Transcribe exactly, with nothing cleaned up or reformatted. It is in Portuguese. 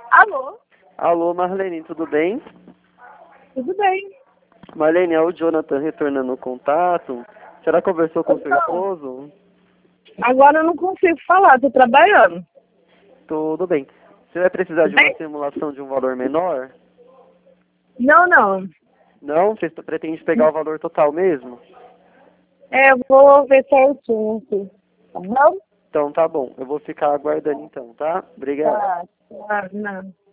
Alô? Alô, Marlene, tudo bem? Tudo bem. Marlene, é o Jonathan retornando o contato. Será que conversou com seu Então, esposo? agora eu não consigo falar, tô trabalhando. Tudo bem. Você vai precisar Tudo de uma bem? simulação de um valor menor? Não, não. Não? Você pretende pegar o valor total mesmo? É, eu vou ver certinho aqui. Tá bom? Então tá bom. Eu vou ficar aguardando então, tá? Obrigado. Tá, tá, não.